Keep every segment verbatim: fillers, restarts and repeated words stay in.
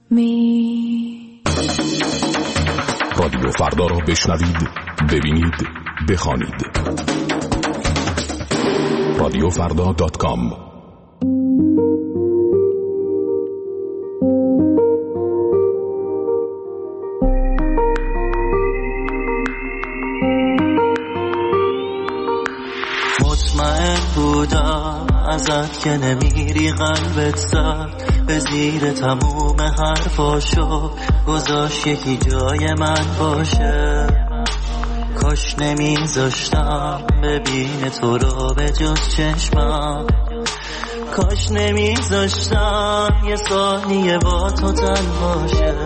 می رادیو فردا را بشنوید، ببینید، بخوانید. رادیو فردا دات کام. مطمئن بودم ازت که نمیری، قلبت زد به زیر تموم حرفاشو، گذاشت یکی جای من باشه. کاش نمیذاشتم ببین تو رو به جز چشمم، کاش نمیذاشتم یه ثانیه با تو تنها شه.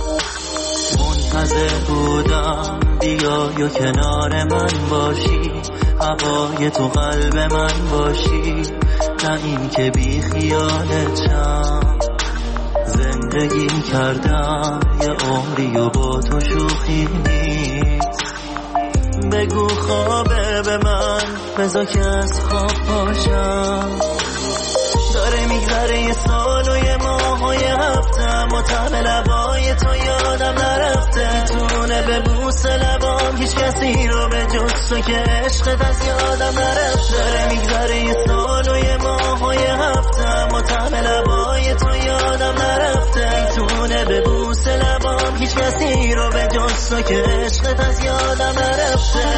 منتظر بودم بیای و کنار من باشی، هوای تو قلب من باشی، نه این که بی خیالتم. زندگی کردم یه عمری و با تو شوخی نیست. بگو خوابه به من، بذار که از خواب پاشم. داره میگذره یه سال و یه ماه و یه هفتم، و طعم لبای تو یادم نرفته. میتونه به بوس لبام هیچ کسی رو به جز تو که عشقت از یادم نرفته. داره میگذره یه سال و یه ماه و یه هفتم، و طعم لبای تو یادم نرفته. میتونه به بوس لبام هیچ کسی رو به جز تو که عشقت از یادم نرفته.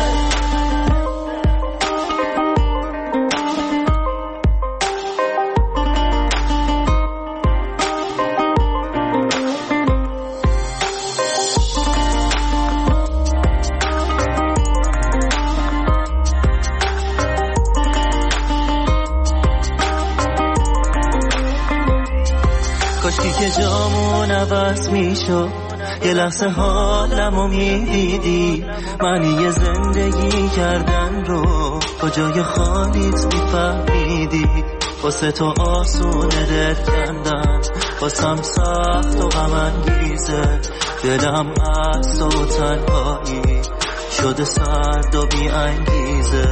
کاشکی که جامون عوض میشد، یه لحظه حالمو میدیدی. معنی زندگی کردن رو کجای خالیت میفهمیدی. واسه تو آسونه دل کندن، واسم سخت و غم انگیزه. دلم از تو تنهایی شده سرد و بی انگیزه.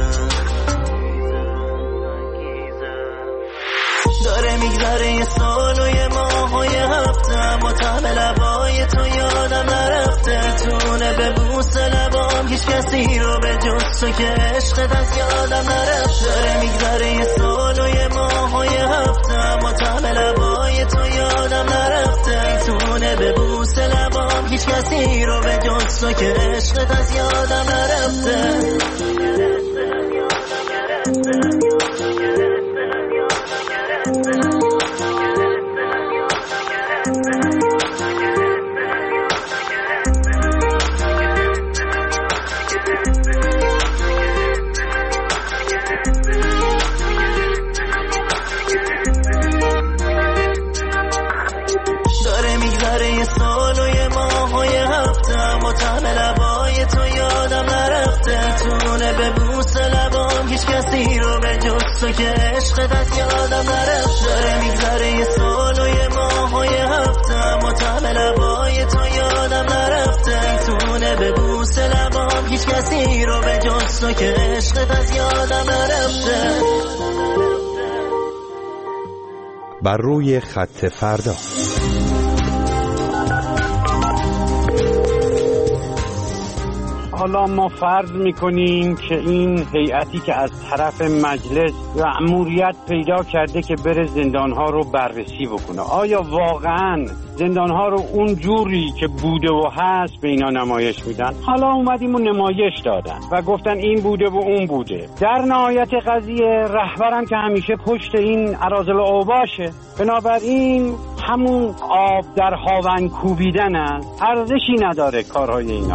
داره میگذره یه سال و یه ماه و یه هفتم، و طعم لبای تو یادم نرفته. میتونه به بوس لبام هیچ کسی رو به جز تو که عشقت از یادم نرفته. داره میگذره یه سال و یه ماه و یه هفتم، و طعم لبای تو یادم نرفته. میتونه به بوس لبام هیچ کسی رو به جز تو که عشقت از یادم نرفته. داره میگذره یه سال و یه ماه و یه هفتم، و طعم لبای تو یادم نرفته. میتونه به بوس لبام هیچ کسی رو به جز تو که عشقت از یادم نرفته. داره میگذره یه سال و یه ماه و یه هفتم، و طعم لبای تو یادم نرفته. میتونه به بوس لبام هیچ کسی رو به جز تو که عشقت از یادم نرفته. بر روی خط فردا. حالا ما فرض میکنیم که این هیئتی که از طرف مجلس مأموریت پیدا کرده که بره زندانها رو بررسی بکنه، آیا واقعا زندانها رو اون جوری که بوده و هست به اینا نمایش میدن؟ حالا اومدیم و نمایش دادن و گفتن این بوده و اون بوده. در نهایت قضیه رهبرم که همیشه پشت این اراذل اوباشه، بنابراین همون آب در هاون کوبیدن است، ارزشی نداره کارهای اینا.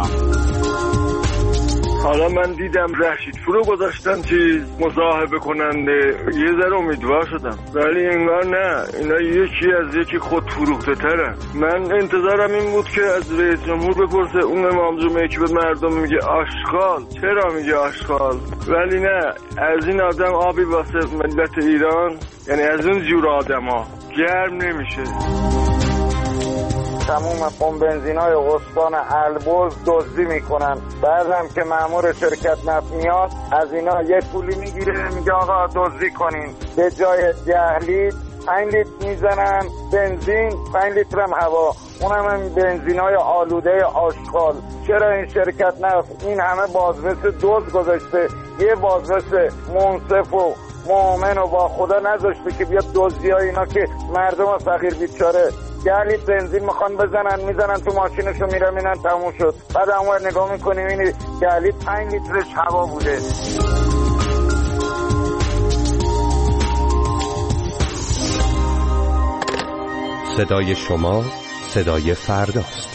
حالا من دیدم رشید فرو گذاشتن چیز مصاحبه کننده، یه ذره امیدوار شدم، ولی انگار نه، اینا یکی از یکی خود فروخته تره. من انتظارم این بود که از رئیس جمهور بپرسه اون امام جمعه که به مردم میگه آشغال چرا میگه آشغال، ولی نه، از این آدم آبی واسه ملت ایران، یعنی از اون جور آدم ها گرم نمیشه. تموم پمپ بنزینای استان البرز دزدی میکنن. بعدم که مأمور شرکت نفت میاد از اینا یه پولی میگیره، میگه آقا دزدی کنین، به جای ده لیتر پنج لیتر میزنن بنزین، پنج لیتر هم هوا، اونم هم بنزینای آلوده آشغال. چرا این شرکت نفت این همه بازرس دزد گذاشته، یه بازرس منصف و مؤمن و با خدا نذاشته که بیاد دزدی ها اینا که مردم فقیر بیچاره ده لیتر بنزین میخوان بزنن، میزنن تو ماشینشو میرن میرن تموم شد. بعد اونور نگاه میکنیم این ده لیتر پنج لیترش هوا بوده. صدای شما صدای فرداست.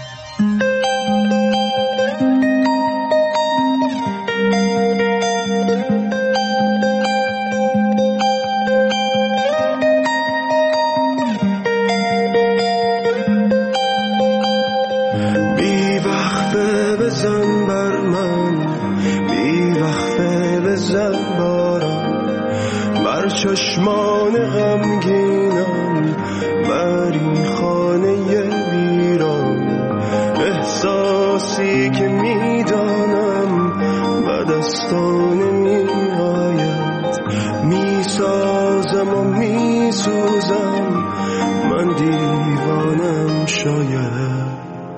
بی وقفه بزن بر من، بی وقفه بزن بارم، بر چشمان غمگینم، بر این خانه ویران. احساسی که میدانم به دستان نمیآید، میسازم و میسوزم، من دیوانم شاید.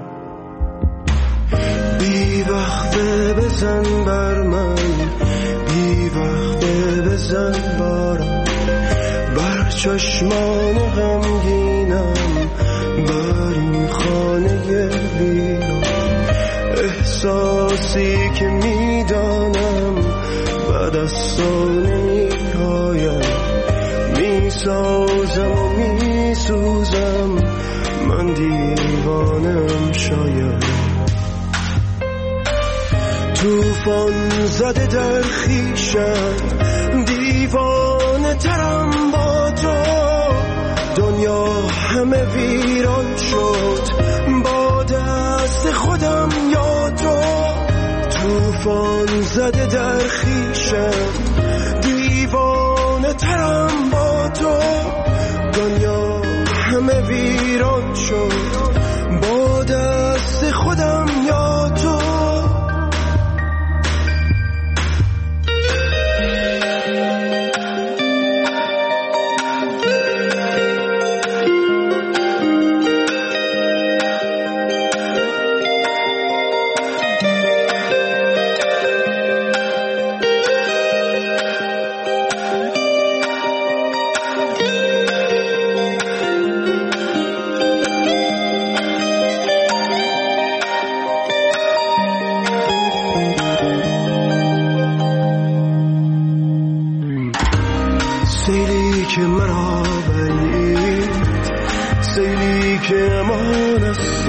بی وقفه بزن بر من، بی وقفه بزن بارم، بر چشمان غمگینم، بر این خانه ویران. احساسی که میدانم به دستان نمیآید، میسازم و میسوزم، من دیوانم شاید. توفان زده در خویشم، دیوانه ترم با تو، دنیا همه ویران شد با دست خودم یا تو. توفان زده در خویشم، دیوانه ترم با تو، دنیا همه ویران شد با دست خودم یا تو. سیلی که مرا برید، سیلی که امان است،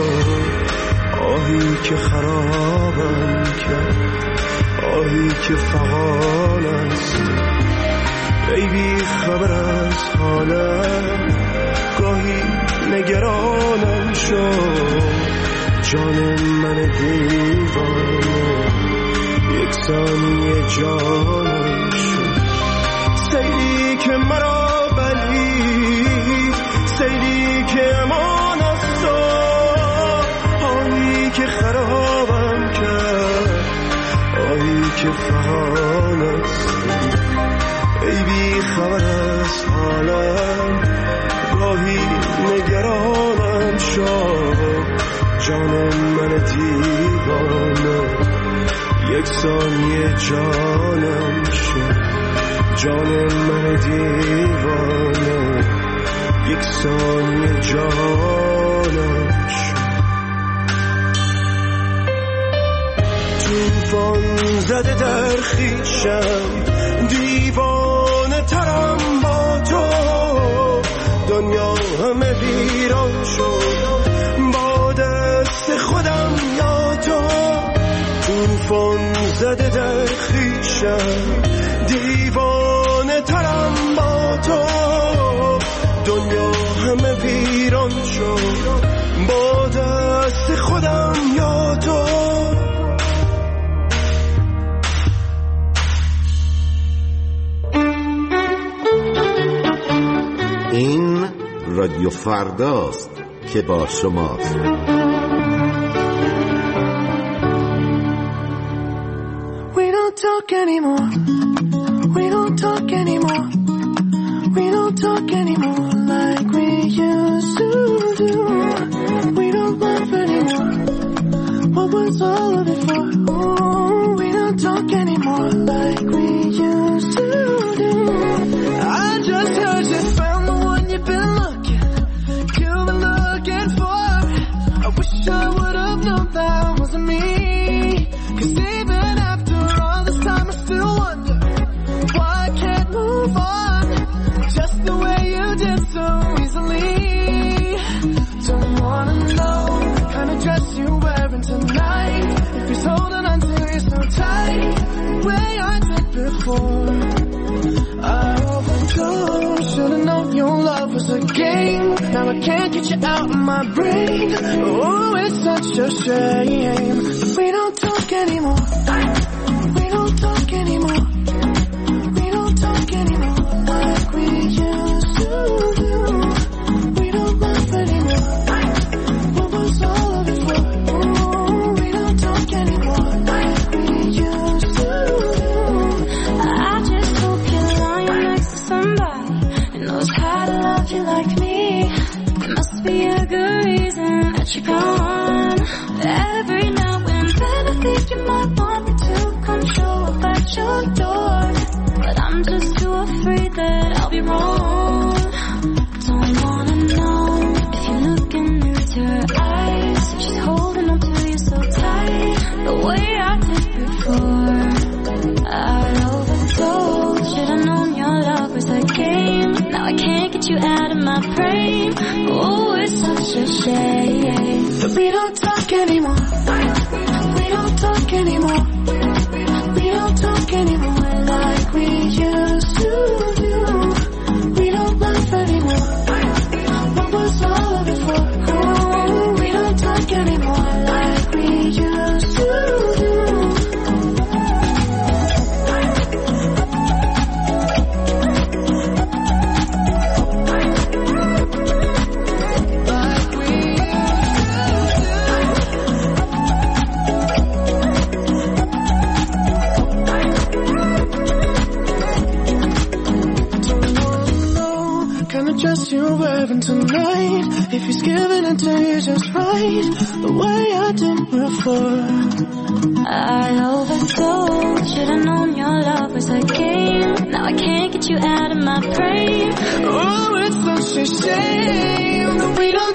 آهی که خرابم کرد، آهی که فغان است. ای بی خبر از حالم، گاهی نگرانم شد، جان من دیوانه یک ثانیه جانم شد. سیلی که مرا بلید، سیلی که امان است، آهی که خرابم کرد، آهی که فغان است. ای بی خبر از حالم، گاهی نگرانم شد، جان من دیوانه یک ثانیه جانم شد. جان من دیوانه یک ثانیه جانم شد. توفان زده در خویشم، دیوانه ترم با تو، دنیا همه ویران شد با دست خودم یا تو. توفان زده در خویشم، دیوانه ترم با تو، دنیا همه ویران شد با دست خودم یا تو. این رادیو فرداست که با شماست. We don't talk anymore. We don't talk anymore. We don't talk anymore. get you out of my brain. Oh, it's such a shame that we don't talk anymore. We don't talk anymore. We don't talk anymore like we used to do. We don't laugh anymore. What was all of it for? Oh, we don't talk anymore like we used to do. I just hope you're lying next to somebody who knows how to love you like me. There must be a good reason that you're gone. Every now and then I think you might want me to come show up at your door, but I'm just too afraid that I'll be wrong. Don't wanna know if you're looking into her eyes, if she's holding on to you so tight, the way I did before. I overdosed, should've known your love was a game. Now I can't get you out of my brain. Oh, it's such a shame that we don't talk anymore. We don't talk anymore. We don't talk anymore like we used to do. We don't laugh anymore. What was all of it for? Oh, we don't talk anymore like we used to do. Dress you're wearing tonight, if he's giving it to you just right, the way I did before. I overdosed, should've known your love was a game. Now I can't get you out of my brain. Oh, it's such a shame that we don't